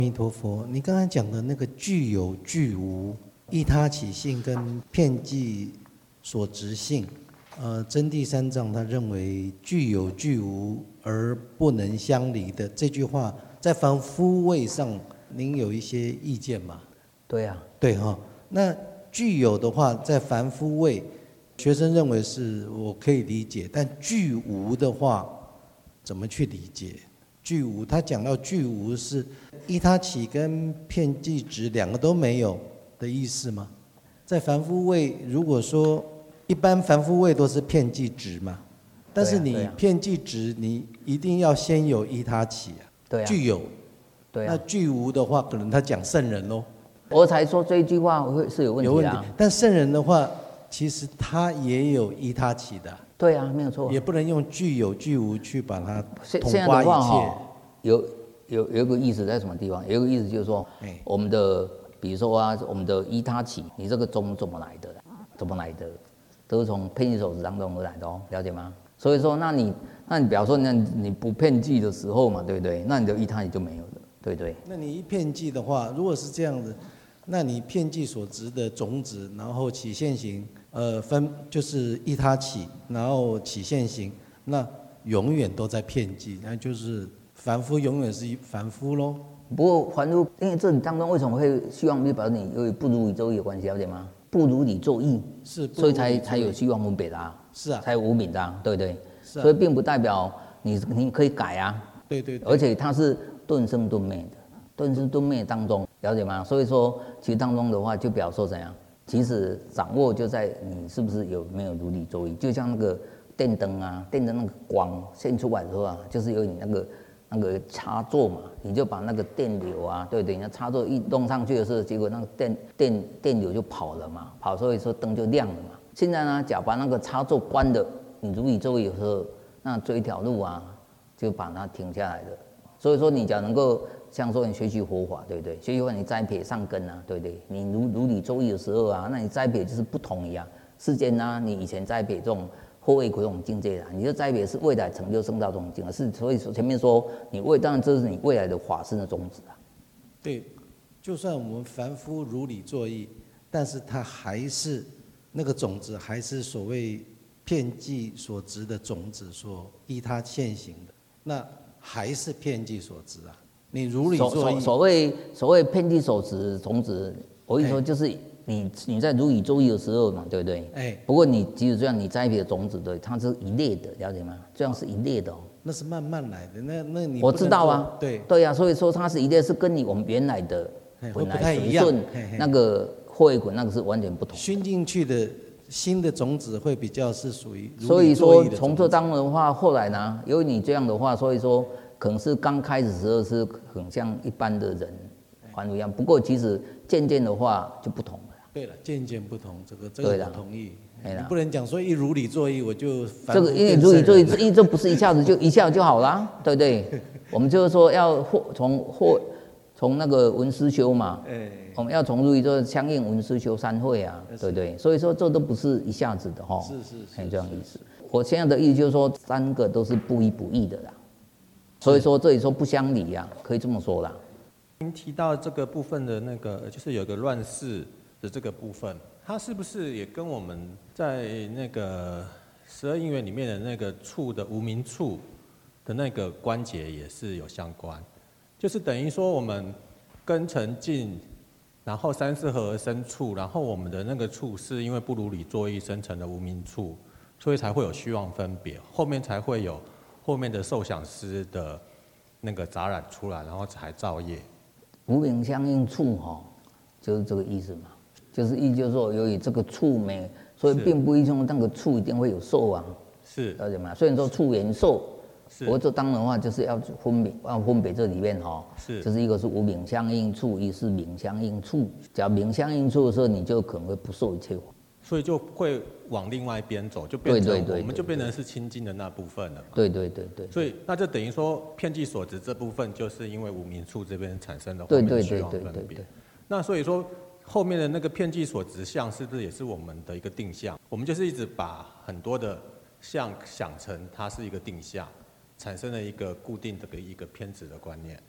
阿弥陀佛，你刚才讲的那个具有具无、依他起性跟遍计所执性，真谛三藏他认为具有具无而不能相离的这句话，在凡夫位上，您有一些意见吗？ 对啊， 对哈。那具有的话，在凡夫位，学生认为是我可以理解，但具无的话，怎么去理解？具无，他讲到具无是依他起跟遍计执两个都没有的意思吗？在凡夫位，如果说一般凡夫位都是遍计执嘛，但是你遍计执，你一定要先有依他起啊， 对啊， 具有， 对啊。 那具无的话，可能他讲圣人咯。 我才说这一句话会是有问题的。有问题， 但圣人的话，其实他也有依他起的。 对啊，没有错。 也不能用具有具无去把它统现括一切。 有一个意思在什么地方？有一个意思就是说，我们的比如说啊，我们的依他起，你这个宗怎么来的？怎么来的？都是从遍计所执当中而来的哦，了解吗？所以说，那你比方说，那你不遍计的时候嘛，对不对？那你的依他起就没有了，对不对？ 那你一遍计的话，如果是这样子，那你遍计所执的种子，然后起现行，分就是依他起，然后起现行，那永远都在遍计，那就是凡夫永远是凡夫咯。 不过凡夫，因为这里当中为什么会希望你表示你有不如理作意有关系，了解吗？不如理作意， 是， 所以才有希望分别的啊， 是啊， 才有无名的啊，对不对？ 是啊， 所以并不代表你可以改啊， 对对， 而且它是顿生顿灭的，顿生顿灭当中，了解吗？所以说，其实当中的话就表示怎样？其实掌握就在你是不是有没有如理作意，就像那个电灯啊，电灯那个光现出来的时候啊，就是有你那个插座嘛，你就把那个电流啊，对不对？那插座一弄上去的时候，结果那个电流就跑了嘛，跑，所以说灯就亮了嘛。现在呢，假如把那个插座关的，你如理作意的时候，那这一条路啊，就把它停下来了。所以说，你只要能够像说你学习佛法，对不对？学习佛法你栽培上根啊，对不对？你如理作意的时候啊，那你栽培就是不同一样。世间呢，你以前栽培这种后位苦这种境界啦，你的栽培是未来成就圣道这种境界，是所以说前面说你当然这是你未来的法身的种子啊。 对，就算我们凡夫如理作意，但是它还是那个种子，还是所谓遍计所执的种子所依他现行的，那还是遍计所执啊。你如理作意， 所谓遍计所执种子，我跟你说就是你在如理作意的时候嘛，对不对？不过你即使这样，你栽培的种子的，它是一列的，了解吗？这样是一列的哦。 那是慢慢来的，那你我知道啊，对啊，所以说它是一列，是跟我们原来的本来随顺那个后一滚那个是完全不同。 熏进去的新的种子会比较是属于如理作意的种子。 所以说从这当中的话，后来呢，由于你这样的话，所以说可能是刚开始的时候是很像一般的人还一样，不过其实渐渐的话就不同了。 对了，渐渐不同，这个我同意。你不能讲说一如理作意我就这个，因为如理作意这不是一下子就好啦，对不对？我们就是说要从那个闻思修嘛，我们要从如理作意相应闻思修三会啊，对不对？所以说这都不是一下子的哈，是这样意思。我现在的意思就是说三个都是不依不异的啦，所以说这里说不相离啊，可以这么说啦。 您提到这个部分的那个，就是有个乱世的这个部分，它是不是也跟我们在那个12因缘里面的那个处的无明处的那个关节也是有相关？就是等于说我们根尘尽，然后三世合而生处，然后我们的那个处是因为不如理作意生成的无明处，所以才会有虚妄分别，后面才会有后面的受想思的那个杂染出来，然后才造业。 无明相应处就是这个意思嘛，就是意就是说，由于这个处没，所以并不一定那个处一定会有受啊， 是了解吗？虽然说处缘受，不过这当然的话就是要分别这里面是， 就是一个是无明相应处，一是明相应处。假如明相应处的时候，你就可能会不受一切法， 所以就会往另外一边走，就变成我们就变成是清净的那部分了嘛。 对。 所以那就等于说遍计所执这部分，就是因为无明处这边产生的后对面的虚妄分别。那所以说后面的那个遍计所执相，是不是也是我们的一个定相？我们就是一直把很多的相想成它是一个定相，产生了一个固定的一个偏执的观念。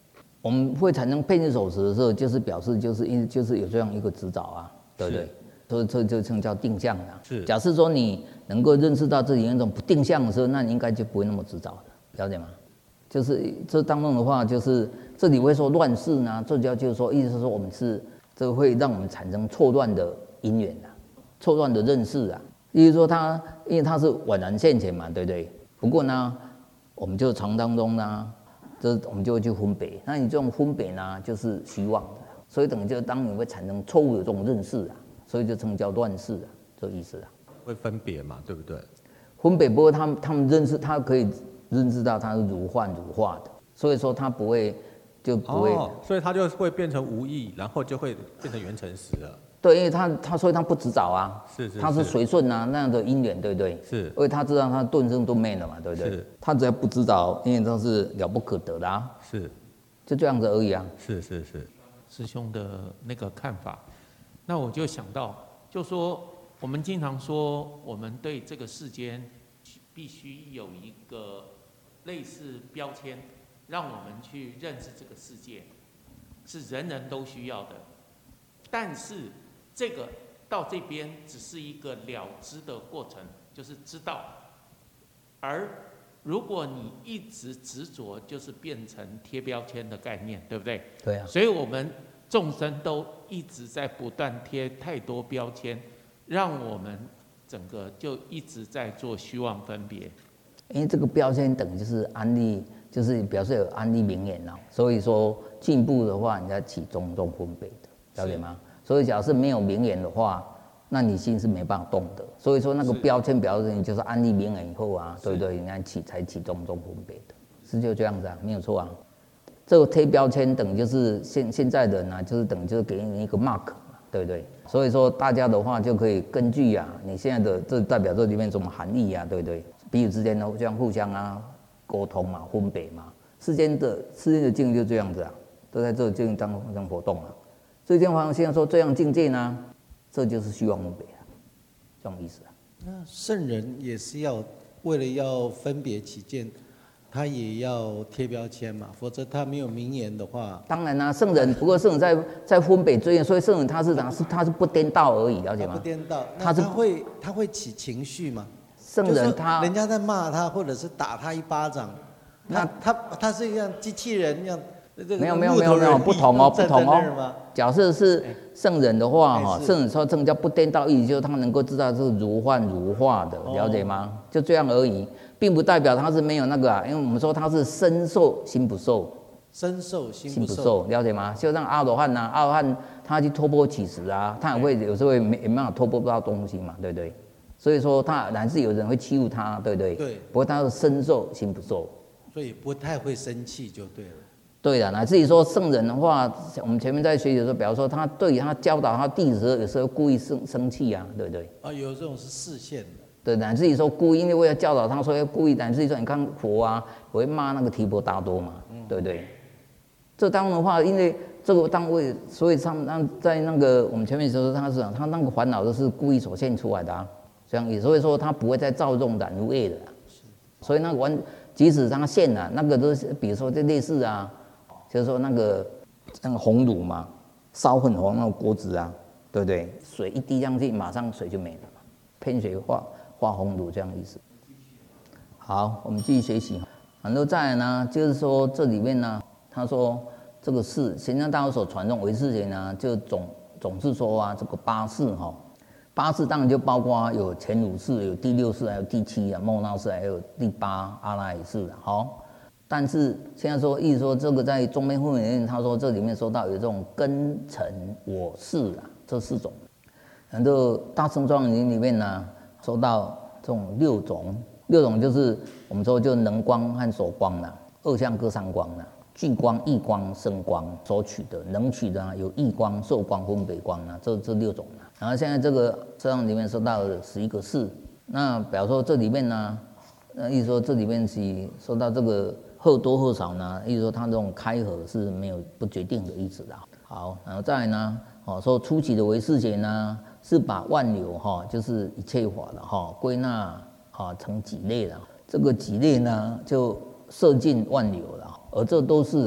我们会产生偏执守持的时候，就是表示就是有这样一个执着啊，对不对？所以这就称叫定相啊。 是。 假设说你能够认识到这里有一种不定相的时候，那你应该就不会那么执着的，了解吗？就是这当中的话，就是这里会说乱世呢，这就是说，意思是说我们是这个会让我们产生错乱的因缘啊，错乱的认识啊。意思说因为它是宛然现前嘛，对不对？不过呢，我们就常当中呢，我们就会去分别。那你这种分别呢，就是虚妄的，所以等于就当你会产生错误的这种认识啊，所以就称叫乱世啊，这个意思啊。 会分别嘛，对不对？ 分别不过他们认识，他可以认知到它是如幻如化的，所以说它不会就不会， 所以它就会变成无意，然后就会变成缘成实了。 对，因为所以他不执着啊， 是， 他是随顺啊那样的因缘，对不对？ 是， 因为他知道他顿生顿灭了嘛，对不对？ 是， 他只要不执着，因为这是了不可得的啊， 是， 就这样子而已啊。 是， 师兄的那个看法，那我就想到，就说我们经常说，我们对这个世间必须有一个类似标签，让我们去认识这个世界，是人人都需要的。但是这个到这边只是一个了知的过程，就是知道。而如果你一直执着，就是变成贴标签的概念，对不对？ 对啊。 所以我们众生都一直在不断贴太多标签，让我们整个就一直在做虚妄分别。 因为这个标签等于就是安利，就是表示有安利名言啊，所以说进步的话，你要起种种分别的，了解吗？所以假设没有名言的话，那你心是没办法动的。所以说那个标签表示你就是安利名言以后啊，对不对？你才起种种分别的，是就这样子啊，没有错啊。这个贴标签等于就是现在的人啊，就是等于就是给你一个 mark 嘛，对不对？所以说大家的话就可以根据啊，你现在的这代表这里面什么含义啊，对不对？彼此之间都这样互相啊沟通嘛，分别嘛，世间的境就这样子啊，都在这个境当中活动啊。所以这样现在说这样境界呢，这就是虚妄分别啊，这种意思啊。 那圣人也是为了要分别起见，他也要贴标签嘛，否则他没有名言的话。 当然啦、啊，圣人不过圣人在分别追，所以圣人他是不颠倒而已，了解吗？ 不颠倒，他会起情绪吗？ 圣人人家在骂他，或者是打他一巴掌，他是像机器人一样。 没有，不同哦。假设是圣人的话，圣人说这叫不颠倒意，就是他能够知道是如幻如化的，了解吗？就这样而已，并不代表他是没有那个啊，因为我们说他是身受心不受， 身受心不受， 了解吗？就像阿罗汉呐，阿罗汉他去托钵乞食啊，他也会有时候没办法托钵不到东西嘛，对不对？所以说他乃至有人会欺负他，对不对？ 对。 不过他是身受心不受， 所以不太会生气就对了。 对的，乃至于说圣人的话，我们前面在学习的时候，比如说他对于他教导他弟子的时候，有时候故意生气啊，对不对？ 啊，有这种是视线的。 对，乃至于说故意，因为为了教导他，所以故意，乃至于说你看佛啊，我会骂那个提婆达多嘛，对不对？这当然的话，因为这个单位，所以在那个我们前面说他那个烦恼都是故意所现出来的啊，这样也所以说他不会再造这种染污业的，所以那个即使他现了，那个都是比如说这类似啊。就是说那个红炉嘛，烧很红那个锅子啊，对不对？水一滴上去，马上水就没了嘛，喷水化红炉这样的意思。好，我们继续学习。然后再来呢，就是说这里面呢，他说这个事，玄奘大师所传送唯识学呢，就总是说啊，这个八识哈，八识当然就包括有前五识、有第六识、还有第七啊，末那识，还有第八阿赖耶识好。但是现在说，意思说这个在中篇会里面，他说这里面说到有这种根尘我识啊，这4种。然后大乘庄严里面呢，说到这种6种就是我们说就能光和所光啦，2相各3光啦，聚光、异光、生光所取的，能取的啊有异光、受光、分别光啊，这6种啦。然后现在这个章里面说到11个识，那比方说这里面呢，意思说这里面是说到这个。或多或少呢，意思说它这种开合是没有不决定的意思的。好，然后再来呢，说初期的唯识学呢，是把万有就是一切法的归纳成几类了。这个几类呢，就摄尽万有了，而这都是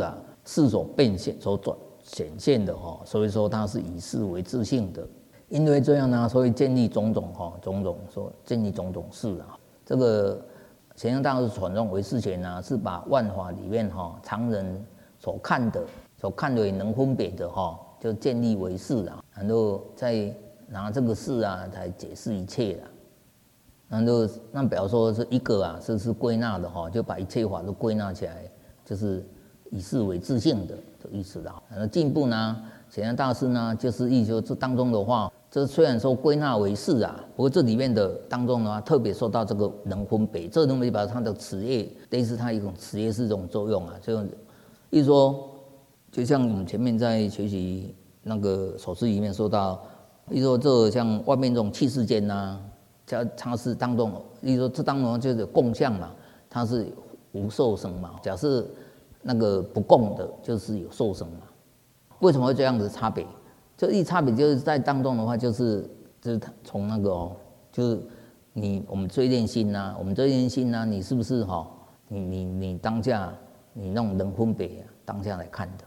事所变现所显现的所以说它是以事为自性的。因为这样呢，所以建立种种建立种种事啊。这个显像大师传统唯识学呢，是把万法里面常人所看为能分别的就建立为事啊，然后再拿这个事啊来解释一切啊。然后那比方说是一个啊，是归纳的就把一切法都归纳起来，就是以事为自性的意思啦。然后进一步呢，显像大师呢，就是意思说这当中的话，这虽然说归纳为事啊，不过这里面的当中的话，特别受到这个能分别，这能分别它的词业，类似它一种词业是这种作用啊。所以意思说，就像我们前面在学习那个手势里面说到，意思说这像外面这种气世间呐。它是当中，例如说这当中就是共相嘛，它是无受生嘛。假设那个不共的，就是有受生嘛。为什么会这样子差别？这一差别就是在当中的话，就是从那个就是我们追恋心呐，你是不是你当下你那种能分别当下来看的，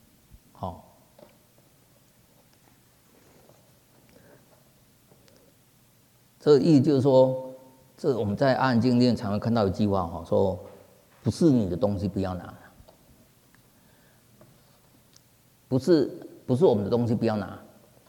这个意思就是说，这我们在《阿含经》里面常会看到一句话说不是你的东西不要拿，不是我们的东西不要拿。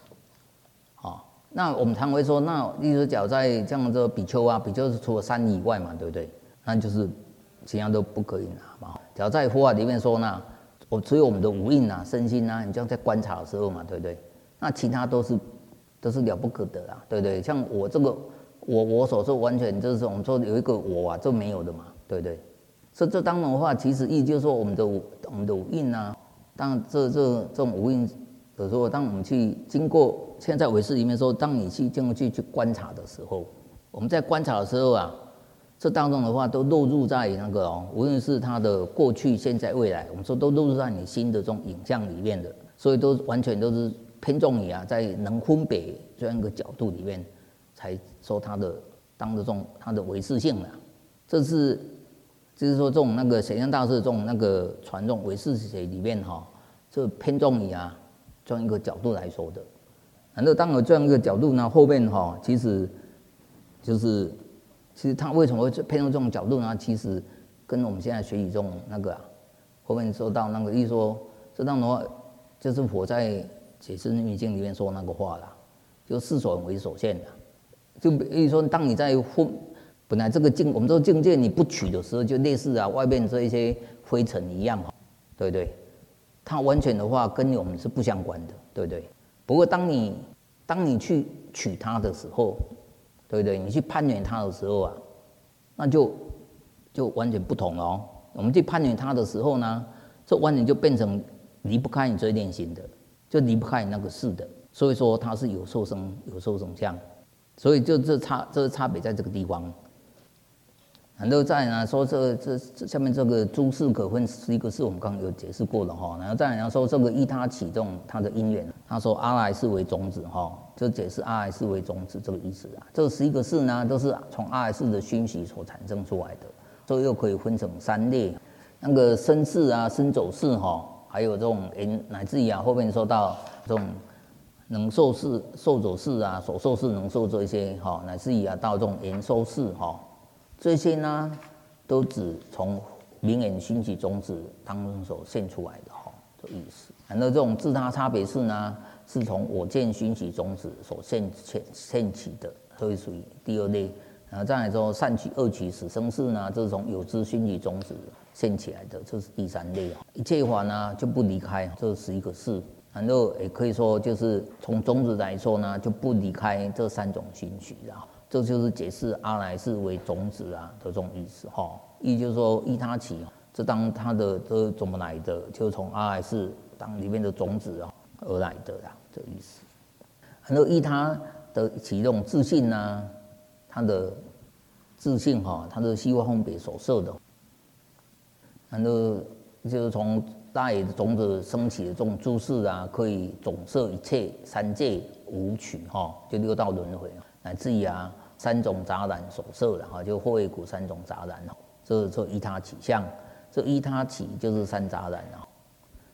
那我们常会说，那例如假如在这样的比丘啊，比丘是除了三以外嘛，对不对？那就是其他都不可以拿嘛。假如在佛法里面说，那只有我们的五蕴啊、身心啊，你这样在观察的时候嘛，对不对？那其他都是了不可得啊，对不对？像我这个我所说完全就是我们说有一个我啊，这没有的嘛，对不对？所以这当中的话，其实意就是说我们的五蕴啊，当然这种五蕴的时候，当我们去经过现在唯识里面说，当你去经过去观察的时候，我们在观察的时候啊，这当中的话都落入在那个无论是它的过去、现在、未来，我们说都落入在你心的这种影像里面的，所以都完全都是偏重于在能分别这样一个角度里面，才说它的当这种它的唯识性了。就是说这种那个显像大师这种那个传这种唯识学里面就偏重于这样一个角度来说的。然后当有这样一个角度呢，后面其实他为什么会偏重这种角度呢？其实跟我们现在学习这种那个后面说到那个意思说，这当的话就是佛在解释密经里面说那个话啦，就事所为所现的。就比如说，当你在本来这个我们说境界你不取的时候，就类似外面这一些灰尘一样，对不对？它完全的话跟我们是不相关的，对不对？不过当你去取它的时候，对不对？你去攀缘它的时候那就完全不同了哦。我们去攀缘它的时候呢，这完全就变成离不开你追恋心的，就离不开你那个事的。所以说它是有受生相，所以就这差别在这个地方。然后再来呢说这下面这个诸事可分11个事，我们刚刚有解释过了然后再来说这个依他起这种它的因缘，他说阿赖是为种子就解释阿赖是为种子这个意思这11个事呢都是从阿赖事的熏习所产生出来的，所以又可以分成3类，那个身事啊、身走事还有这种乃至于后面说到这种能受事、受走事啊、所受事、能受这些乃至于到这种言受事这些呢，都只从明眼熏习种子当中所现出来的这意思。然后这种自他差别事呢，是从我见熏习种子所现起的，所以属于第2类。然后再来说善取恶取死生事呢，这是从有知熏习种子现起来的，这是第3类一切法呢就不离开这11个事，然后也可以说就是从种子来说呢，就不离开这3种熏习这就是解释阿赖是为种子的这种意思意就是说依他起，这当它的这怎么来的，就是从阿赖是当里面的种子而来的这意思。然后依他的起这种自信呢，它的自信它的希望分别所摄的，然后就是从大野的种子升起的这种诸事可以总摄一切3界5取就6道轮回乃至于3种杂染所摄的就惑业苦3种杂染这依他起相，这依他起就是3杂染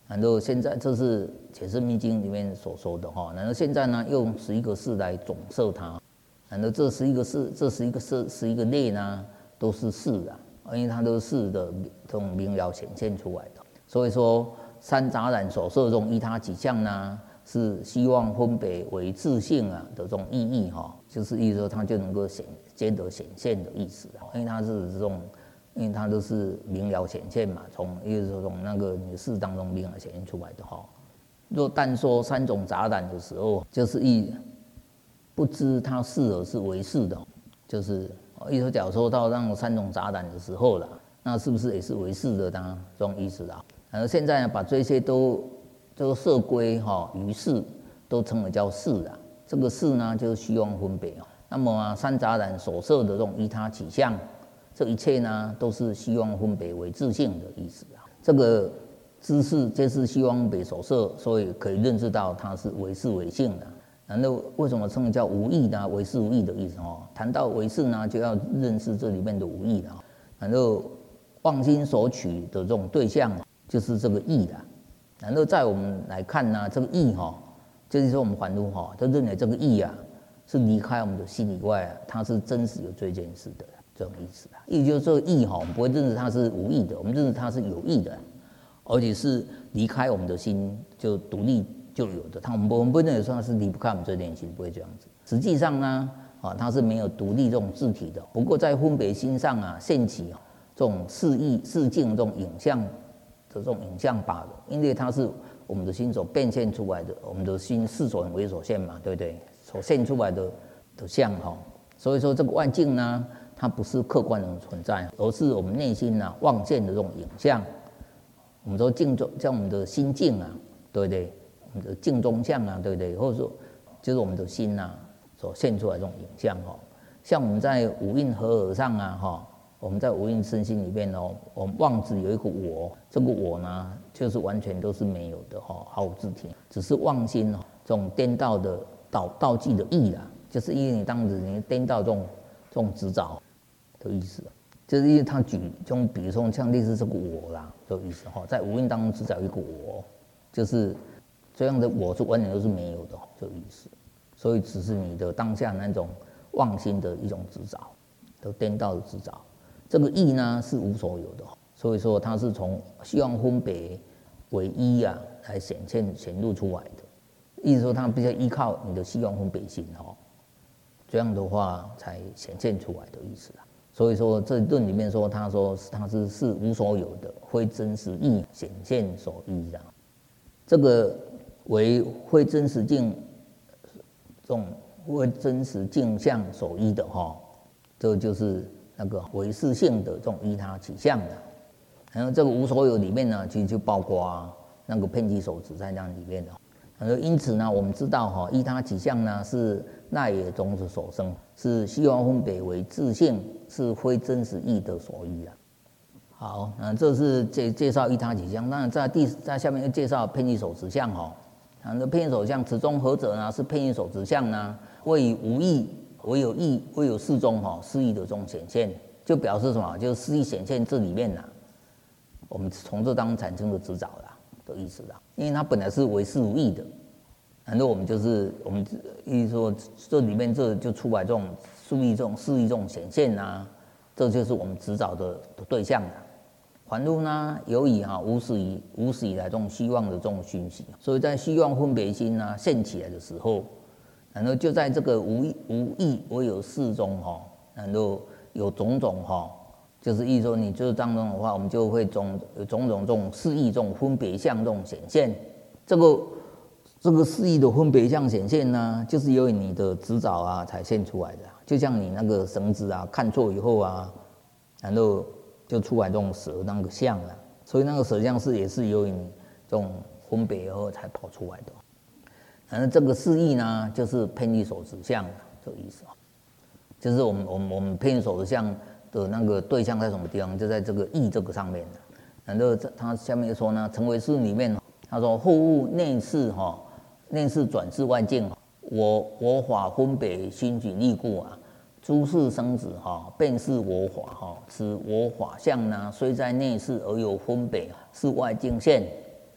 然后现在这是解释密经里面所说的哈，然后现在呢用11个事来总摄它，然后这11个事，这11个类呢都是事啊，因为它都是事的这种明了显现出来的。所以说三杂染所摄中依他几相呢，是希望分别为自性啊的这种意义哈，就是意思说它就能够兼得显现的意思，因为它是这种。因为它都是明了显现嘛，也就是从那个你的事当中明了显现出来的哈。若但说三种杂染的时候，就是不知它是而是为是的，就是意思假如说到那三种杂染的时候了，那是不是也是为是的呢？这种意思啦。然后现在呢，把这些都摄归于事，都称为叫事啊。这个事呢，就是虚妄分别。那么三杂染所摄的这种依他起相。这一切呢，都是希望分别为自性的意思啊。这个知识皆是希望分别所摄，所以可以认识到它是为是为性的。然后为什么称叫无义呢？为是无义的意思哦。谈到为是呢，就要认识这里面的无义了。然后妄心所取的这种对象，就是这个义的。然后在我们来看呢，这个义就是说我们凡夫就认为这个义啊，是离开我们的心以外啊，它是真实有这件事的。这种意思啊，意就是说义我们不会认识它是无义的，我们认识它是有义的，而且是离开我们的心就独立就有的。我们不认为说它是离不开我们这点心，不会这样子。实际上呢，它是没有独立这种自体的。不过在分别心上啊，现起这种事意事境这种影像的这种影像罢了，因为它是我们的心所变现出来的，我们的心事所为所现嘛，对不对？所现出来的相所以说这个外境呢。它不是客观的存在，而是我们内心妄见的这种影像。我们说境中，像我们的心境啊，对不对？我们的境中相啊，对不对？或者说，就是我们的心所现出来的这种影像像我们在五蕴合而上我们在五蕴身心里面我们妄指有一个我，这个我呢，就是完全都是没有的毫无自体，只是妄心这种颠倒的倒计的意啦，就是因为你当时你颠倒这种执着。的意思，就是因为他举这种比如说像类似这个我啦，这个意思在无蕴当中只找一个我，就是这样的我是完全都是没有的这个意思，所以只是你的当下那种妄心的一种执着，都颠倒的执着。这个意呢是无所有的，所以说它是从希望分别为一来显露出来的，意思说它必须依靠你的希望分别心这样的话才显现出来的意思。所以说这论里面说，他说它是无所有的，非真实义显现所依的。这个为非真实境，这种非真实境相所依的这就是那个唯是性的这种依他起相的。然后这个无所有里面呢，其实就包括那个遍计手指在那里面的。然后因此呢，我们知道依他起相呢是那也种子所生，是希望分别为自性，是非真实义的所依啊。好，这是介绍依他起相。那在下面又介绍遍计手指相那遍计手相此中何者呢？是遍计手指相呢，谓无义，唯有义，唯有事中事义的这种显现，就表示什么？就是事义显现这里面我们从这当中产生的执着的意思因为它本来是为是无义的。然后我们意思说，这里面这就出来这种事义这种显现这就是我们执着的对象凡夫呢，由于无始以来这种希望的这种熏习，所以在希望分别心现起来的时候，然后就在这个无义唯有事中然后有种种就是意思说你就是当中的话，我们就会有种种这种事义这种分别相这种显现，这个事义的分别相显现呢，就是由于你的执着才现出来的。就像你那个绳子看错以后然后就出来这种蛇那个相所以那个蛇相也是由于你这种分别以后才跑出来的。然后这个事义呢，就是遍计手指相这个意思就是我们遍计手指相的那个对象在什么地方？就在这个义这个上面然后他下面说呢，成为事里面他说后物内事内事转世外境，我法分别心举力故诸事生子便是我法此我法相呢，虽在内事而有分别，是外境现。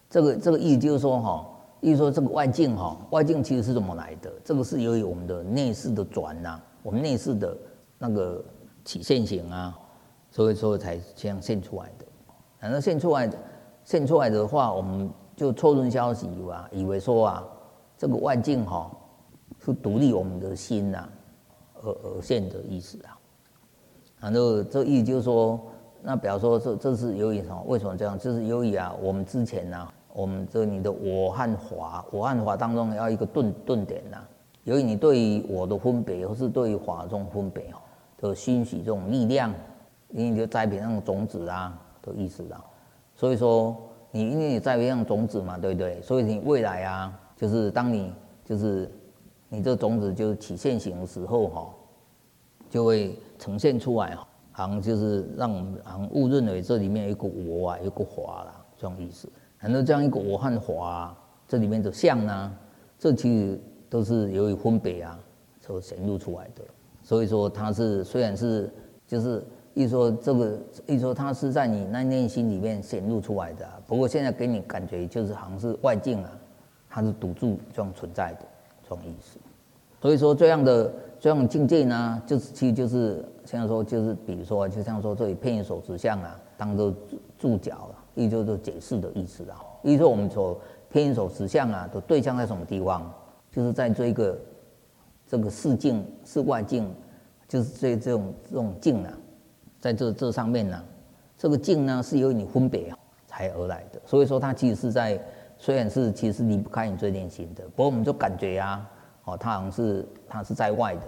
这个意思就是说哈，意思说这个外境哈，外境其实是怎么来的？这个是由于我们的内视的转呐，我们内视的那个起现行啊，所以说才这样现出来的。然后现出来的话，我们就错论消息以为说啊，这个外境哈是独立我们的心呐而现的意思啊。然后这意思就是说，那比方说这是由于什么？为什么这样？就是由于啊，我们之前啊，我们你的我和法当中要一个顿点呐。由于你对于我的分别，或是对于法中分别的熏习这种力量，因为你就栽培那种种子啊的意思啊。所以说因为你栽培那种种子嘛，对不对？所以你未来啊，就是当你就是你这种子就是起现行的时候哈，就会呈现出来，好像就是让我们好像误认为这里面有一个我啊，有一个法啦，这种意思。然后这样一个我和法啊，这里面的相呢，这其实都是由于分别啊所显露出来的。所以说它是虽然是就是意思说这个意思说它是在你那内心里面显露出来的啊，不过现在给你感觉就是好像是外境啊，它是堵住这种存在的这种意思。所以说这样的境界呢，其实就是像说就是比如说就像说这里偏眼手指相啊，当做注脚了，意思就是解释的意思啊。意思说我们所偏眼手指相啊的对象在什么地方？就是在这个视境视外境，就是这种境啊，在这上面呢，这个境呢是由于你分别才而来的。所以说它其实是在虽然是其实是离不开你最内心的，不过我们就感觉啊。它好像是它是在外的。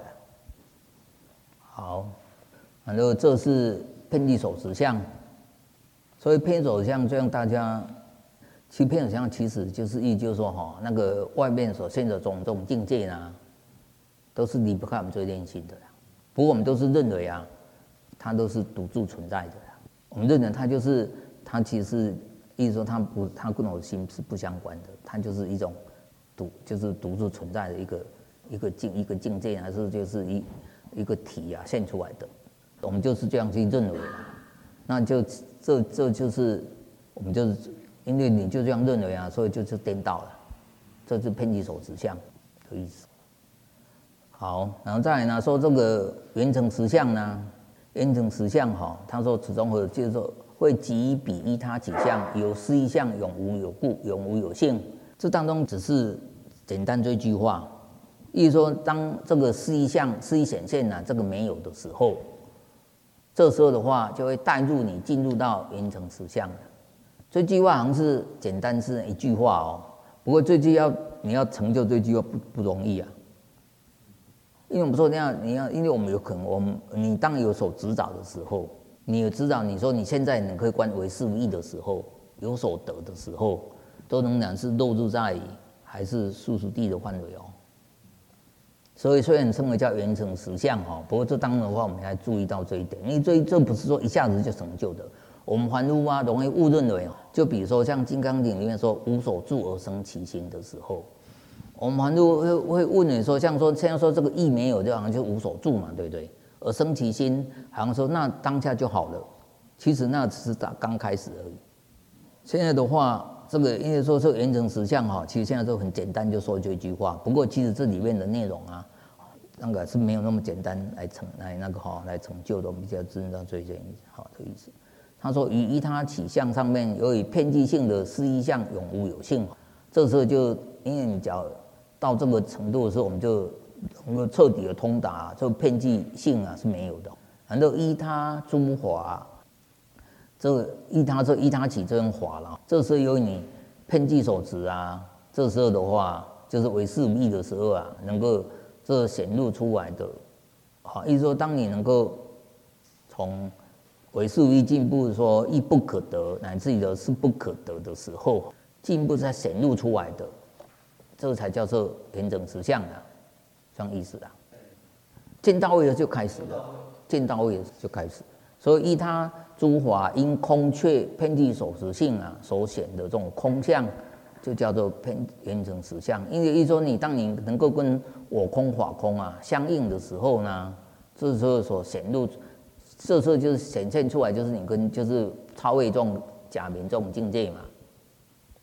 好，然后这是遍地手指相，所以遍地手指相就让大家，其实遍地手指相其实就是意就是说那个外面所现的这种境界呢，都是离不开我们最内心的啦。不过我们都是认为啊，它都是独自存在的啦。我们认为它其实是意思说它跟我的心是不相关的，它就是一种。就是独自存在的一个境界，还是就是一个体啊现出来的，我们就是这样去认为，那就这就是我们就是因为你就这样认为啊，所以就是颠倒了，这是偏激手指相的意思。好，然后再来呢说这个圆成实相呢，圆成实相他说此中和就是说会即彼依他起相，有思一相，永无有故，永无有性。这当中只是简单这句话，意思说，当这个思一相、思一显现这个没有的时候，这时候的话就会带入你进入到圆成实相。这句话好像是简单是一句话不过这句你要成就这句话不容易啊，因为我们说你要，因为我们有可能你当有所指导的时候，你有指导，你说你现在你可以观为事无益的时候，有所得的时候。都仍然是落入在还是数属地的范围所以虽然称为叫圆成实相不过这当然的话，我们还注意到这一点，因为这不是说一下子就成就的。我们凡夫啊，容易误认为就比如说像《金刚经》里面说无所住而生其心的时候，我们凡夫会问你说，像说这个意没有，就好像就无所住嘛，对不对？而生其心，好像说那当下就好了，其实那只是刚开始而已。现在的话。这个因为说这个圆成实相其实现在都很简单就说这句话，不过其实这里面的内容啊，那个是没有那么简单来成就的，我们比较知道这一件好的意思。他说于依他起相上面，由于偏激性的思一相永无有性，这时候就因为你只要到这个程度的时候，我们就能够彻底的通达这个偏激性是没有的。然后依他诸法。这个依他起这种法了，这时候由于你偏激手指这时候的话就是为事无益的时候能够这显露出来的，意思说当你能够从为事无益进步说亦不可得，乃至于的是不可得的时候，进步才显露出来的，这才叫做圆成实相这样意思见到位了就开始了，见到位了就开始。所以依他诸法因空缺偏激手持性所显的这种空相，就叫做圆成实相。因为意思说当你能够跟我空法空相应的时候呢，这时候所显露，这时候就是显现出来，就是你跟就是超越这种假名这种境界嘛。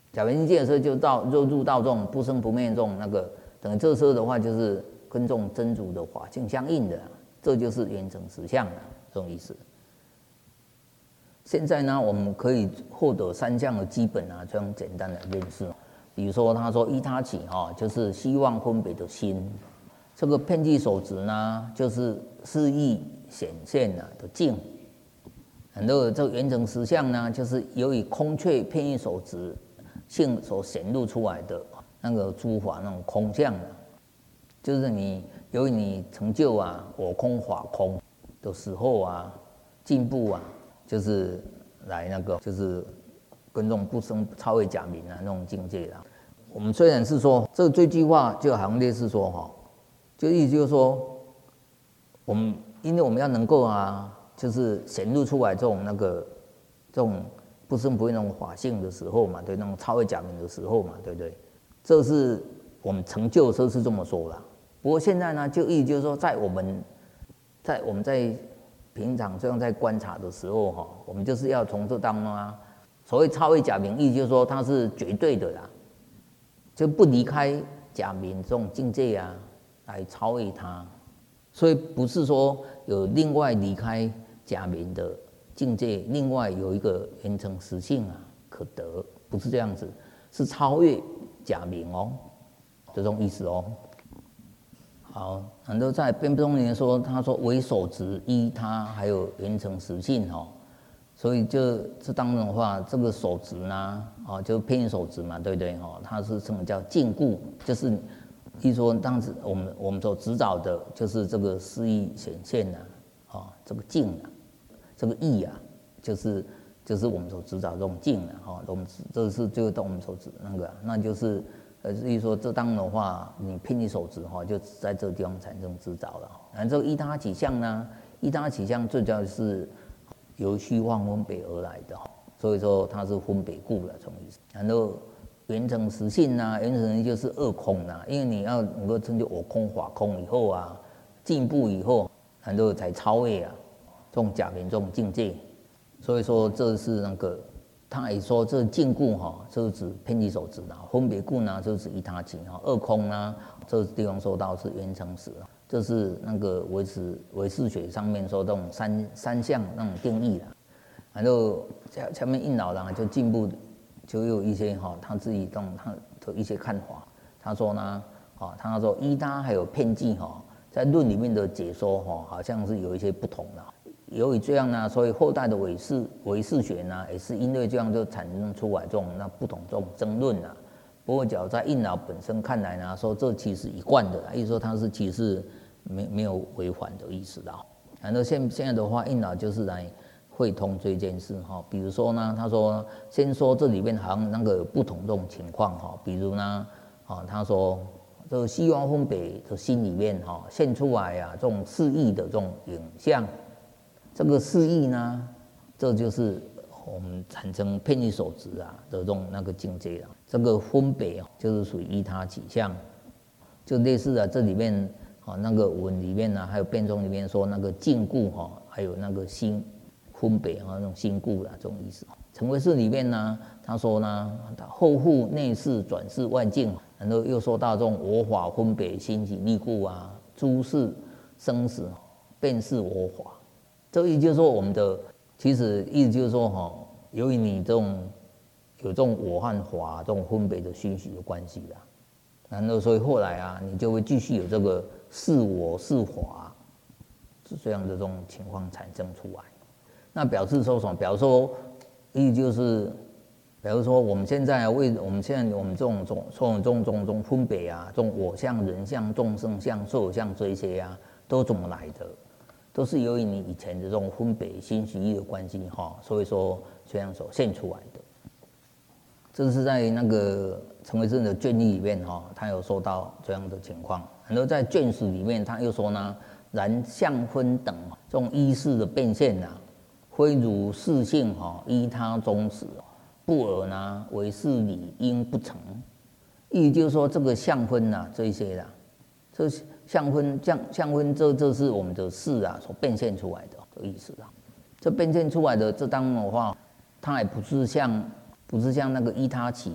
假名境界的时候就入到这种不生不灭这种那个，等于这时候的话就是跟这种真如的法性相应的，这就是圆成实相了，这种意思。现在呢，我们可以获得三项的基本这样简单的认识。比如说，他说依他起就是希望分别的心，这个遍计所执呢，就是示意显现的境。很多这个圆成实相呢，就是由于空却遍计所执性所显露出来的那个诸法那种空相就是由于你成就我空法空的时候进步就是来那个就是跟这种不生超越假名那种境界啦。我们虽然是说这句话就好像类似说就意思就是说，因为我们要能够就是显露出来这种不生不灭那种法性的时候嘛，对，那种超越假名的时候嘛，对不对？这是我们成就的时候是这么说啦。不过现在呢，就意思就是说，在我们在平常这样在观察的时候我们就是要从这当中所谓超越假名，意思就是说它是绝对的啦，就不离开假名这种境界来超越它。所以不是说有另外离开假名的境界，另外有一个圆成实性可得，不是这样子，是超越假名这种意思好，很多在辩中里面说，他说为所执依他，还有圆成实性所以这当中的话，这个所执呢就偏所执嘛，对不对它是称为叫禁锢，就是意思说当时我们所执找的就是这个示意显现这个境这个意就是我们所执找这种境我们这是就我们所执那个那就是意思说这当的话，你偏离所执就在这个地方产生执找了。然后这个依他起相呢，依他起相最主要是由虚妄分别而来的所以说它是分别故了这种意思。然后圆成实性圆成实性就是二空因为你要能够成就我空法空以后进步以后，然后才超越这种假名这种境界。所以说这是那个他也说这禁锢就是指偏计所执分别故呢就是指依他起二空这个地方说到是圆成实这是那个唯识学上面说这种三项那种定义然后下面印老就进步就有一些他自己他的一些看法。他说呢他说依他还有遍计在论里面的解说好像是有一些不同的。由于这样呢，所以后代的唯识学呢，也是因为这样就产生出来这种不同这种争论不过，假如在印老本身看来呢，说这其实一贯的意思说它是其实没有违反的意思然后现在的话，印老就是来会通这件事比如说呢，他说先说这里面好像那个有不同这种情况比如呢他说这个希望分别的心里面现出来这种示意的这种影像。这个示意呢，这就是我们产生遍计所执的这种那个境界这个分别就是属于依他起相，就类似这里面那个文里面还有辩中里面说那个禁锢还有那个心分别那种心故这种意思。成唯识里面呢，他说呢，后复内视转视外境，然后又说到这种我法分别心起力故诸事生死便是我法。这意思就是说，我们的其实意思就是说由于你有这种我和法这种分别的虚实的关系然后所以后来你就会继续有这个是我是法是这样的这种情况产生出来。那表示说什么？表示说意思就是，比如说我们现在我们这种分别这种我相、人相、众生相、所有相这些都怎么来的？都是由于你以前的这种分别心许意的关系所以说这样所现出来的。这是在那个成唯识的卷一里面他有说到这样的情况。然后在卷10里面他又说呢，然相分等这种依识的变现非如事性依他终始，不而呢为是理应不成。意思就是说这个相分这一些这相分这是我们的事所变现出来的意思这变现出来的这当中的话，它也不是像那个依他起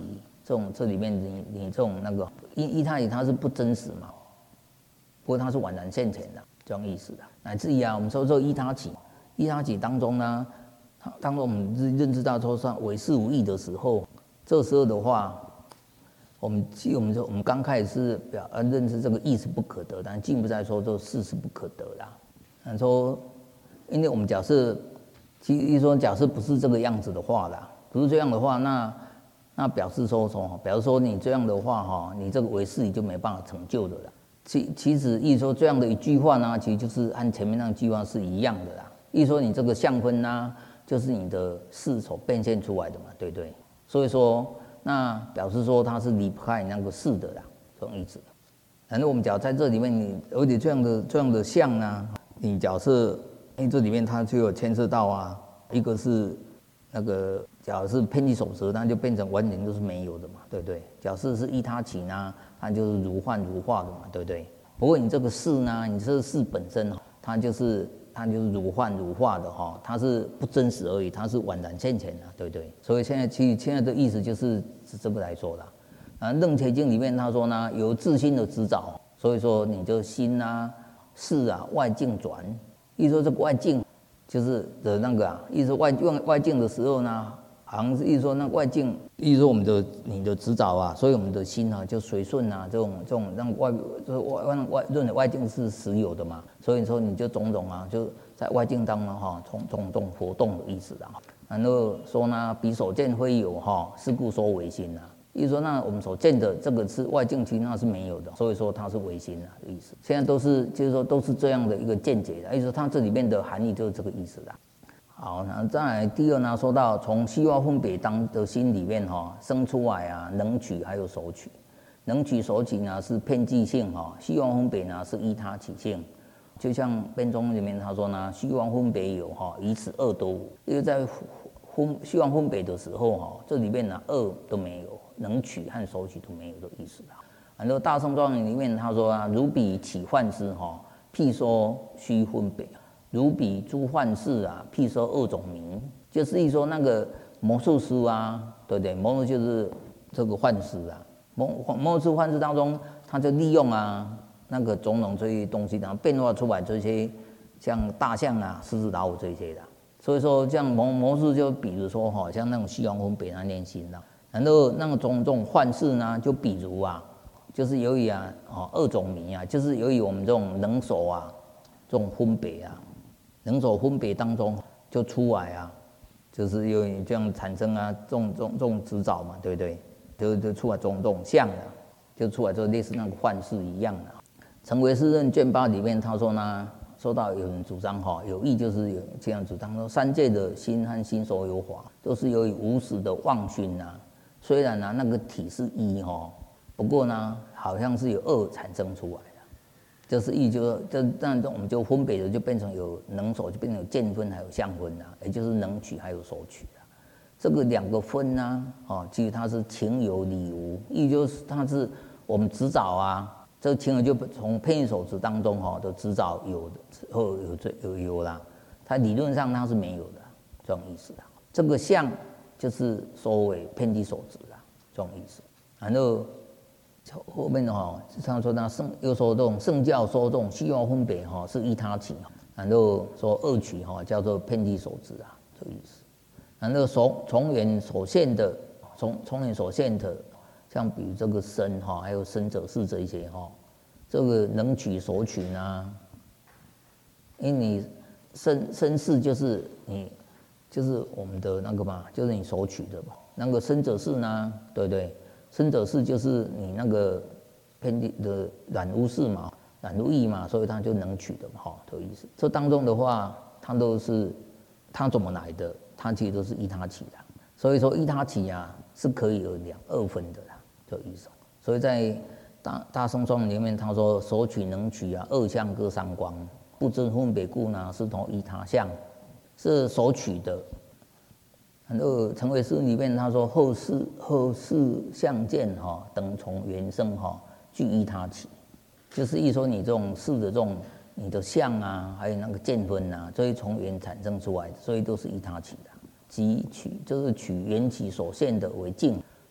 这里面你这种那个一他起它是不真实嘛，不过它是宛然现前的这种意思的。乃至于我们说这一他起当中呢，当我们认知到说上唯是无义的时候，这时候的话，我们刚开始是认知这个义是不可得，但进一步在说这事是不可得啦。说，因为我们假设，假设不是这个样子的话啦，不是这样的话，那表示说什么？表示说你这样的话哈，你这个唯识你就没办法成就的啦。其实意思说这样的一句话呢，其实就是和前面那句话是一样的啦。意思说你这个相分呢，就是你的识所变现出来的嘛，对不对？所以说，那表示说它是离不开那个识的啦，这种意思。反正我们讲在这里面，你而且这样的相呢，你假设因为这里面它就有牵涉到一个是那个假如是遍计守则，那就变成完全都是没有的嘛，对不对？假设是依他起呢，它就是如幻如化的嘛，对不对？不过你这个识呢，你这个识本身它就是如幻如化的它是不真实而已，它是宛然现前的，对不对？所以现在的意思就是这个来说啦。楞伽经里面他说呢，有自心的执照，所以说你这心识外境转，意思说这个外境就是的那个意思说外境的时候呢，好像是意思说那外境，意思说你的执照所以我们的心就随顺这种让认为外境是实有的嘛，所以说你就种种就在外境当中种活动的意思啦。然后说呢，彼所见非有是故说唯心意思说那我们所见的这个是外境，其实那是没有的，所以说它是唯心的意思。现在就是说都是这样的一个见解的，意思说它这里面的含义就是这个意思啦。好，那再来第二呢，说到从希望分别当的心里面生出来能取还有所取。能取所取呢是遍计性希望分别呢是依他起性。就像辩中里面他说呢，希望分别有以此二都无，因为在希望分别的时候这里面呢二都没有，能取和所取都没有的意思啦。然后大乘庄严里面他说如彼起幻师譬说须分别，如彼诸幻师譬说二种名，就是一说那个魔术师对不对？魔术就是这个幻师魔术幻师当中，他就利用那个种种这些东西，然后变化出来这些像大象狮子老虎这些的。所以说这样魔术就比如说像那种希望分别念心然后那个种种幻视呢，就比如就是由于二种迷就是由于我们这种能手这种分别能手分别当中就出来就是由于这样产生这种执照嘛，对不对？就出来种种相就出来就类似那个幻视一样的。成唯识论卷8里面他说呢，说到有人主张有义，就是有这样主张说三界的心和心所有法都是由于无始的妄熏虽然那个体是一不过呢好像是有二产生出来的，就是一就那我们就分别的就变成有能所，就变成有见分还有相分也就是能取还有所取这个两个分其实它是情有理无，意就是它是我们执照这个情有就从遍计所执当中的执照有啦，它理论上它是没有的这种意思这个相就是说为遍计所执这种意思。然后后面他说又说这种圣教说这种希望分别是依他起然后说二取叫做遍计所执这个意思。然后从缘所现的从缘所现的，像比如这个身还有身者是这一些这个能取所取呢，因为你身是就是你就是我们的那个嘛，就是你所取的嘛。那个身者是呢，对不对？身者是就是你那个遍计的染污事嘛，染污意嘛，所以它就能取的嘛，这个意思。这当中的话，它都是它怎么来的？它其实都是依他起的，所以说依他起是可以有二分的这个意思。所以在大乘庄里面，他说所取能取二相各三光，不真分别故呢，是同依他相，是所取的。然后成唯识里面他说后世相见等从缘生具依他起，就是一说你这种事的这种你的相还有那个见分这些从缘产生出来的，所以都是依他起的。即取就是取缘起所现的为境，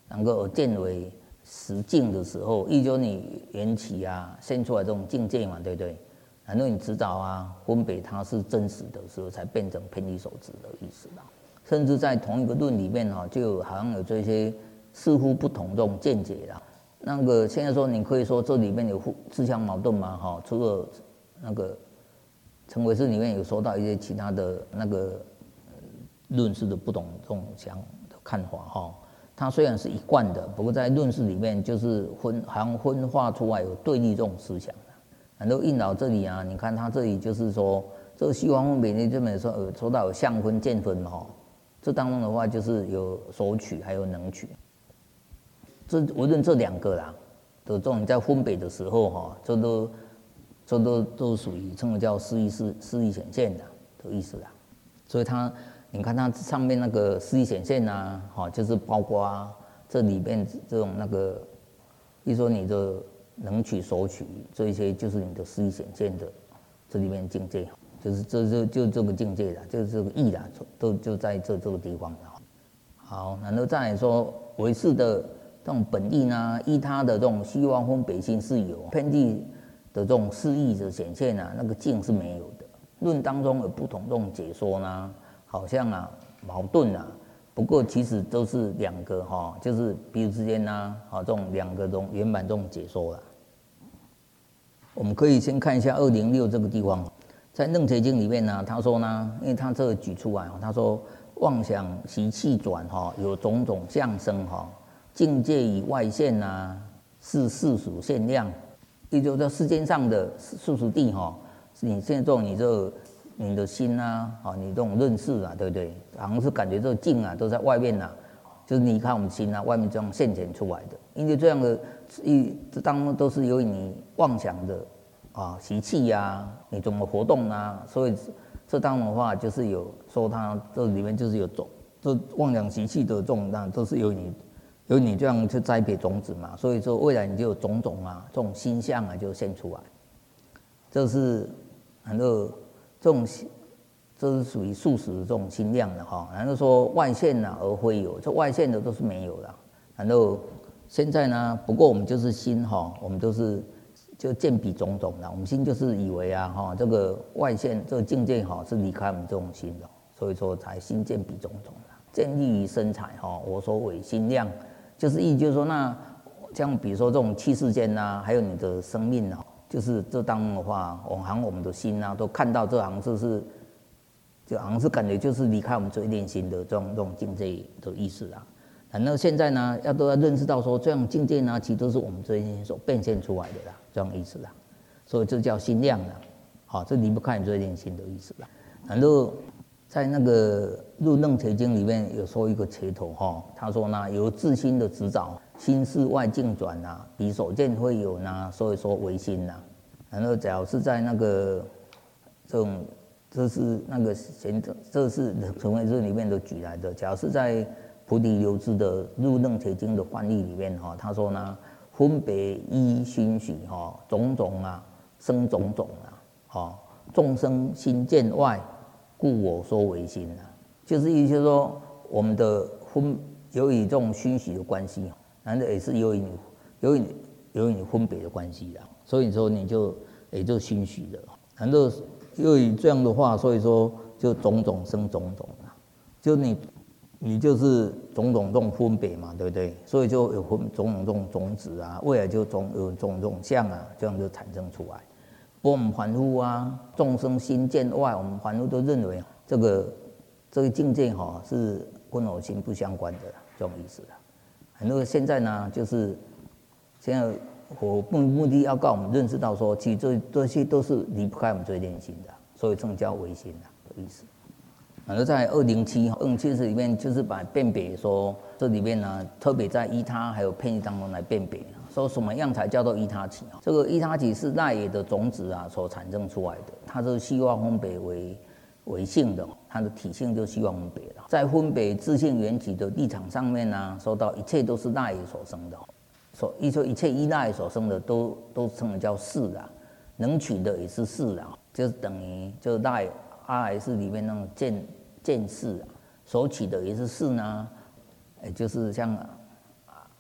能够见为实境的时候，亦就你缘起啊现出来这种境界嘛，对不对？然后你知道啊，分别它是真实的时候，才变成偏离所知的意思啦。甚至在同一个论里面哈，就好像有这些似乎不同这种见解啦。那个现在说，你可以说这里面有自相矛盾吗？哈，除了那个陈唯识里面有说到一些其他的那个论事的不同这种的看法哈。它虽然是一贯的，不过在论事里面就是好像分化出来有对立这种思想。然后印导这里啊，你看他这里就是说，这个西方分别呢，这本说到有相分、见分嘛哈。这当中的话，就是有索取，还有能取。无论这两个啦，的这种在分别的时候哈，这都属于称为叫思意显现的意思啦。所以你看它上面那个思意显现啊，哈，就是包括这里面这种那个，比如说你的能取、索取这一些，就是你的思意显现的这里面境界。就是就这个境界啦，就是这个义啦，都就在这个地方了。好，然后再来说唯识的这种本意呢，依他的这种希望分别心是有偏地的这种思义的显现啊，那个境是没有的。论当中有不同这种解说呢，好像啊矛盾啊，不过其实都是两个哈，就是彼此之间呢，这种两个这种圆满这种解说啦。我们可以先看一下206这个地方。在《楞伽经》里面呢，他说呢，因为他这个举出来，他说妄想习气转有种种相生境界以外现啊，是世俗限量，也就是说世间上的世俗谛你现在这种你的心啊，你这种认识啊，对不对？好像是感觉这个境啊都在外面啊，就是离开我们心啊，外面这样现前出来的。因为这样的这当中都是由于你妄想的。习气呀，你怎么活动啊？所以这当中的话，就是有说它这里面就是有这妄想习气的这种，那都是由你这样去栽培种子嘛。所以说未来你就有种种啊，这种心象啊就现出来。这是很多这种，这是属于素食的这种心量的哈。然后说外现啊而非有，这外现的都是没有的。然后现在呢，不过我们就是心我们都是。就见彼种种啦，我们心就是以为这个外现这个境界是离开我们这种心的，所以说才心见彼种种啦。见利于身材我所谓心量，就是就是说那像比如说这种气世间啊，还有你的生命就是这当中的话，我们的心都看到这行就好像是感觉就是离开我们最内心的这种境界的意思啊。然后现在呢，都要认识到说，这样境界呢，其实都是我们这些所变现出来的啦，这样意思啦。所以这叫心量啦，这离不开你这念心的意思啦。然后在那个《入楞伽经》里面有说一个切头他说呢，由自心的指导，心是外境转彼所见会有呢，所以说为心然后假如是在那个这是那个这是成为这里面都举来的，假如是在菩提流支的《入楞伽经》的翻译里面他说呢，分别依熏习种种生种种众生心见外，故我说为心就是意思就是说我们的由于这种熏习的关系然后也是由于你分别的关系所以说你也就熏习了，然后由于这样的话，所以说就种种生种种就你就是种种这种分别嘛，对不对？所以就有种种这种种子未来就有种种这种相这样就产生出来。不过我们凡夫众生心见外，我们凡夫都认为这个境界是跟我心不相关的这种意思很多现在呢，就是现在我目的要告我们认识到说，其实这些都是离不开我们最内心的，所以正叫唯心的意思。然后在207里面，就是把辨别说，这里面呢，特别在依他还有偏义当中来辨别，说什么样才叫做依他起这个依他起是赖也的种子所产生出来的，它是希望分别为性的，它的体性就希望分别的。在分别自性缘起的立场上面说到一切都是赖也所生的，一切依赖所生的都称为叫事能取的也是事就是等于就赖。阿赖是里面那种见识所起的也是事呢，就是像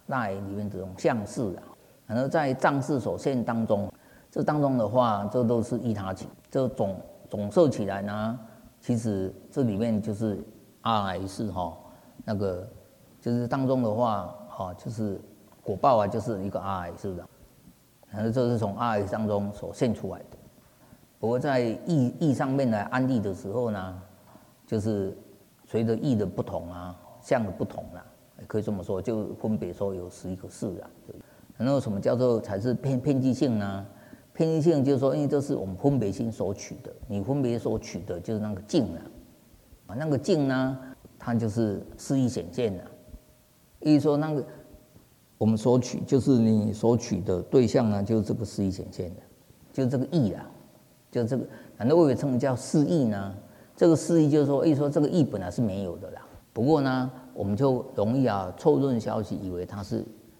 那里面这种相似啊，然后在藏式所现当中，这当中的话，这都是依他起，这总摄起来呢，其实这里面就是阿赖是那个就是当中的话就是果报啊，就是一个阿赖是的，然后这是从阿赖当中所现出来的。不过在意上面来安立的时候呢，就是随着意的不同啊，相的不同啊，可以这么说，就分别说有11个事啊。然后什么叫做才是遍计性呢？遍计性就是说，因为这是我们分别心所取的，你分别所取的就是那个境啊，那个境呢，它就是事意显现啊。意思说那个我们所取，就是你所取的对象呢，就是这个事意显现的，就是这个意啦。就这个，反正我也称为叫事意呢。这个事意就是说，意思说这个意本来是没有的啦。不过呢，我们就容易错论消息，以为它是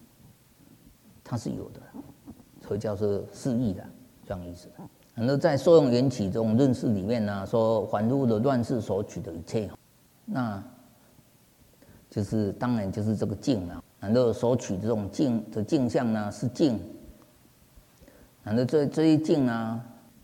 有的，所以叫做事意啦，这样意思。然后在受用缘起这种认识里面呢，说凡夫的乱世所取的一切，那就是当然就是这个境啦。然后所取这种境的境相呢是境，然后这一境呢。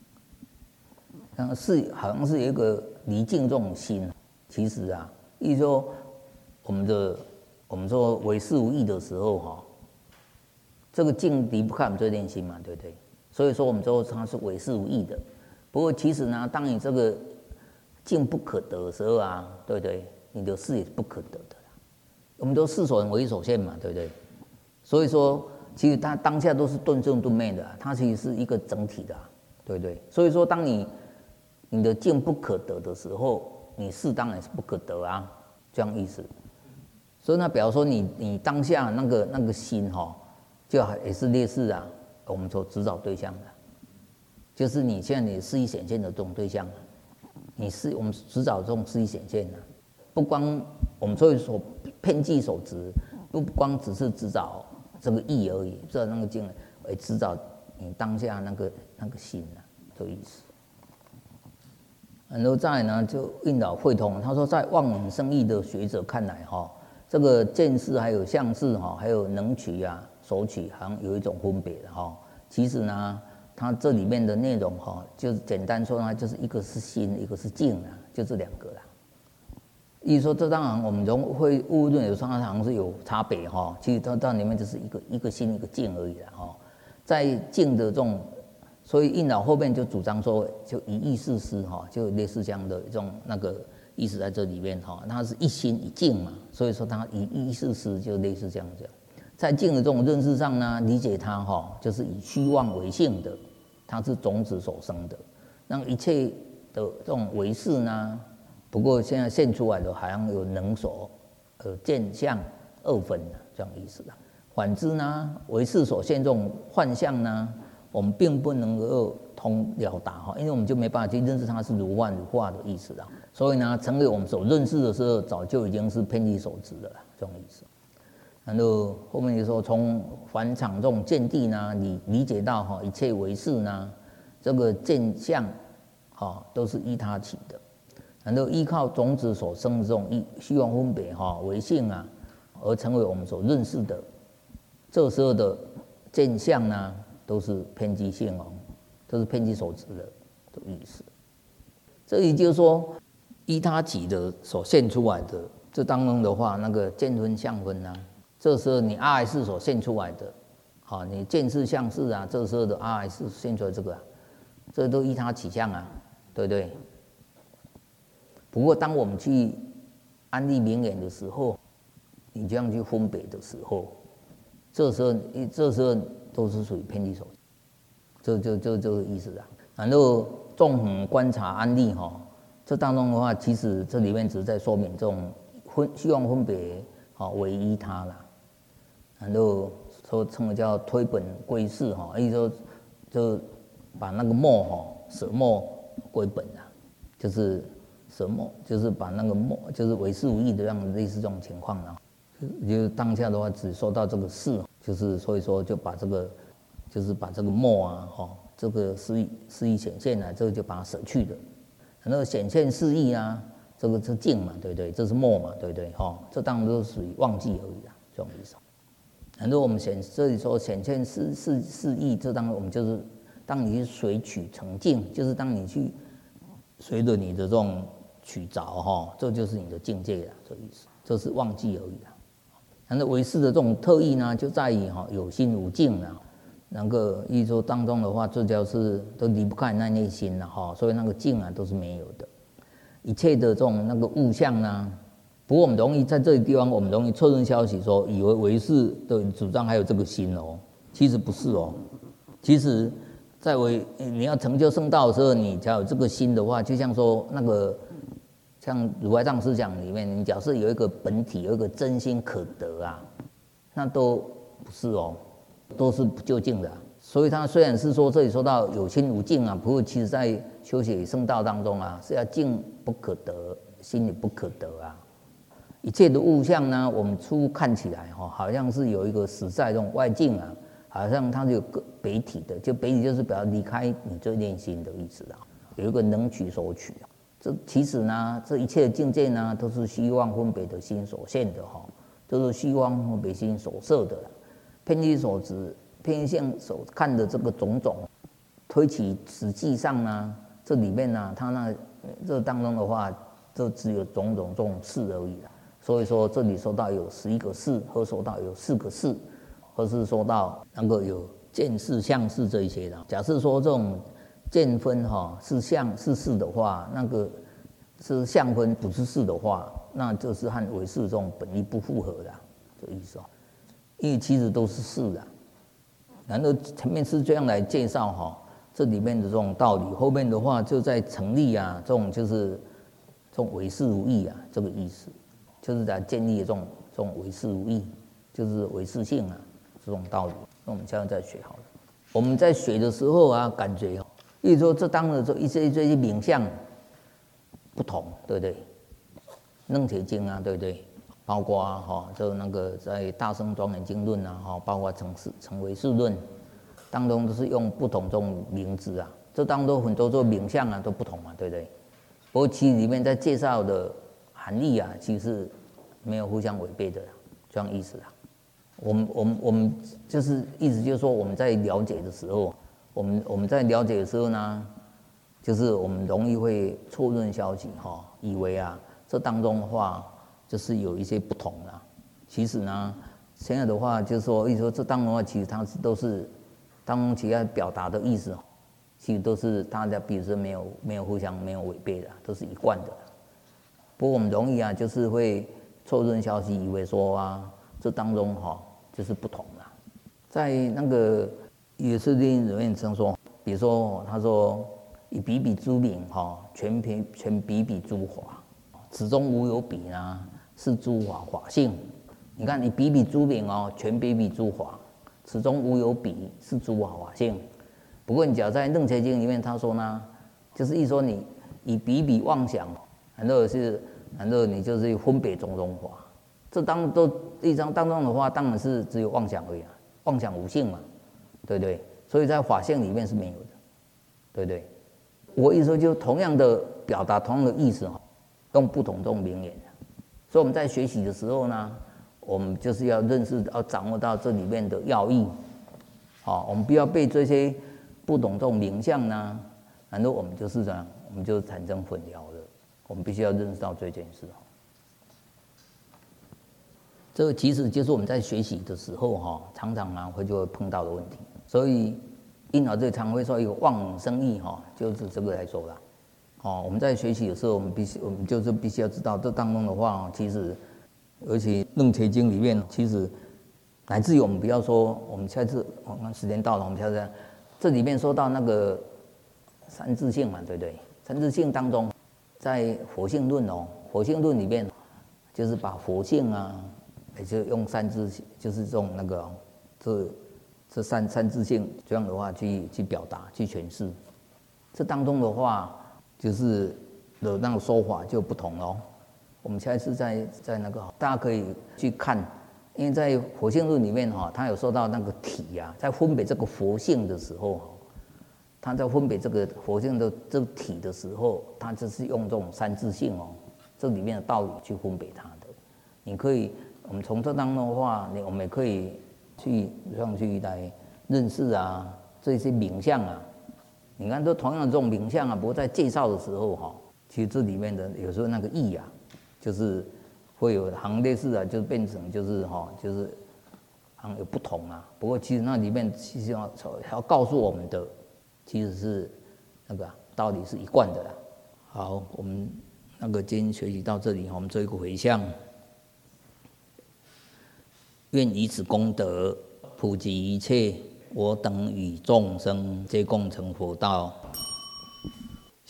好像是有一个离境这种心，其实啊，意思说我们说唯识无义的时候这个境离不开我们这念心嘛，对不对？所以说我们说它是唯识无义的。不过其实呢，当你这个境不可得的时候啊，对不对？你的事也是不可得的啦。我们都事所为所现嘛，对不对？所以说，其实它当下都是顿生顿灭的，它其实是一个整体的，对不对？所以说，当你的境不可得的时候，你事当然是不可得啊，这样意思。所以呢，比方说你当下那个心就也是类似啊，我们所指导对象的，就是你现在你事意显现的这种对象啊，我们指导这种事意显现啊，不光我们所遍计所执，不光只是指导这个意而已，指导那个境，也指导你当下那个心啊，这个意思。然后再来呢，就印导会通。他说，在望闻生义的学者看来，这个见识还有相识还有能取啊、所取，好像有一种分别的其实呢，它这里面的内容就是简单说呢，就是一个是心，一个是境啊，就这2个啦。意思说，这当然我们会误认有时候好像是有差别其实它里面就是一个心一个境而已啦在境的这种。所以印导后面就主张说，就一意事师就类似这样的这种那个意思在这里面它是一心一境嘛，所以说它一意事师就类似这样讲。在境的这种认识上呢，理解它就是以虚妄为性的，它是种子所生的，让一切的这种唯识呢，不过现在现出来的好像有能所见相2分这样意思的。反之呢，唯识所现这种幻象呢，我们并不能够通了达因为我们就没办法去认识它是如幻如化的意思啦。所以呢，成为我们所认识的时候，早就已经是遍计所知的啦，这种意思。然后后面就说，从凡场这种见地呢，你理解到一切唯识呢，这个见相都是依他起的，然后依靠种子所生的这种虚妄分别为性啊，而成为我们所认识的。这时候的见相呢，都是遍计性都是遍计所知的意思。这也就是说，依他起的所现出来的，这当中的话，那个见分相分啊，这时候你阿赖识所现出来的，你见识相识啊，这时候的阿赖识现出来这个这都依他起相啊，对不对？不过当我们去安立名言的时候，你这样去分别的时候，这时候都是属于遍计所知，这个意思啊。然后纵横观察安立这当中的话，其实这里面只是在说明这种虚妄分别为依他啦。然后说称为叫推本归事意思说就把那个末舍末归本啊，就是舍末，就是把那个末就是唯识无义的这样类似这种情况啊。就是当下的话，只说到这个事，就是所以说就把这个，就是把这个末啊，这个事意显现啊，这个就把它舍去的。然后显现事意啊，这个是境嘛，对不对？这是末嘛，对不对？这当然都是属于忘记而已啦，这种意思。 很多我们这里说显现四义，这当中我们就是当你去随取成境，就是当你去随着你的这种取着哈，这就是你的境界了，这意思，这是忘记而已啦。那唯识的这种特异呢，就在于有心无境啊。那个意思说当中的话，这就是都离不开那内心了哈，所以那个境啊都是没有的。一切的这种那个物象呢，不过我们容易在这个地方，我们容易错认消息说，以为唯识的主张还有这个心哦，其实不是哦。其实，在你要成就圣道的时候，你才有这个心的话，就像说那个像如来藏思想里面，你假设有一个本体，有一个真心可得啊，那都不是哦。都是不究竟的，所以他虽然是说这里说到有心无境啊，不过其实在修学圣道当中啊，是要境不可得，心也不可得啊。一切的物象呢，我们初看起来好像是有一个实在这种外境啊，好像它是有个北体的，就北体就是表示离开你这念心的意思啊，有一个能取所取啊。这其实呢，这一切的境界呢，都是虚妄分别的心所现的都是虚妄分别心所摄的。偏激所执、偏向所看的这个种种，推起实际上呢，这里面呢，它这当中的话，就只有种种这种事而已了。所以说这里说到有11个事，或说到有4个事，或是说到能够有见事、相事这一些的。假设说这种见分是相是事的话，那个是相分不是事的话，那就是和唯识这种本意不符合的这意思因为其实都是事的，然后前面是这样来介绍这里面的这种道理，后面的话就在成立啊，这种就是这种唯识无义啊，这个意思，就是在建立这种唯识无义，就是唯识性啊这种道理。那我们现在在学好了，我们在学的时候啊，感觉例如说这当然说一些名相不同，对不对？楞铁经啊，对不对？包括就那个在《大乘庄严经论》啊，包括成唯识论当中都是用不同这种名字啊，这当中很多这名相啊都不同嘛，对不对？不过其实里面在介绍的含义啊，其实没有互相违背的，这样意思啊。我们就是意思就是说我们在了解的时候，我们在了解的时候呢，就是我们容易会错认消息以为啊这当中的话。就是有一些不同啦，其实呢，现在的话就是说，意思说这当中的话，其实它都是当中其他表达的意思，其实都是大家彼此没有互相没有违背的，都是一贯的。不过我们容易啊，就是会错认消息，以为说啊，这当中就是不同啦。在那个也是另一面曾说，比如说他说以比比诸名全比比诸法，此中无有比呢。是诸法法性，你看你比比诸名全比比诸法，此中无有比，是诸法法性。不过你只要在《楞伽经》里面，他说呢，就是一说你以比比妄想，然后你就是分别种种法，这一章当中的话，当然是只有妄想而已妄想无性嘛，对不对？所以在法性里面是没有的，对不对？我意思说，就同样的表达同样的意思用不同这种名言。所以我们在学习的时候呢，我们就是要认识、要掌握到这里面的要义，我们不要被这些不懂这种名相呢，然后我们就是这样，我们就产生混淆了。我们必须要认识到这件事这个其实就是我们在学习的时候常常就会碰到的问题。所以因这常会说一个望生义就是这个来说啦。我们在学习的时候，我们就是必须要知道，这当中的话，其实，而且《楞伽经》里面，其实乃至于我们不要说，我们下次我们时间到了，我们下次这里面说到那个三自性嘛，对不对？三自性当中，在佛性论佛性论里面，就是把佛性啊，也就用三自性，就是这种那个这三自性这样的话去表达去诠释，这当中的话。就是的那个说法就不同了。我们下一次在那个大家可以去看，因为在佛性论里面他有说到那个体啊，在分别这个佛性的时候，他在分别这个佛性的这个体的时候，他就是用这种三自性这里面的道理去分别它的。你可以，我们从这当中的话，我们也可以去来认识啊，这些名相啊。你看，都同样的这种名相啊，不过在介绍的时候哈，其实这里面的有时候那个意啊，就是会有行列式啊，就变成就是就是好像有不同啊。不过其实那里面其实要告诉我们的，其实是那个道理是一贯的啦。好，我们那个今天学习到这里，我们做一个回向，愿以此功德普及一切我等与众生，皆共成佛道。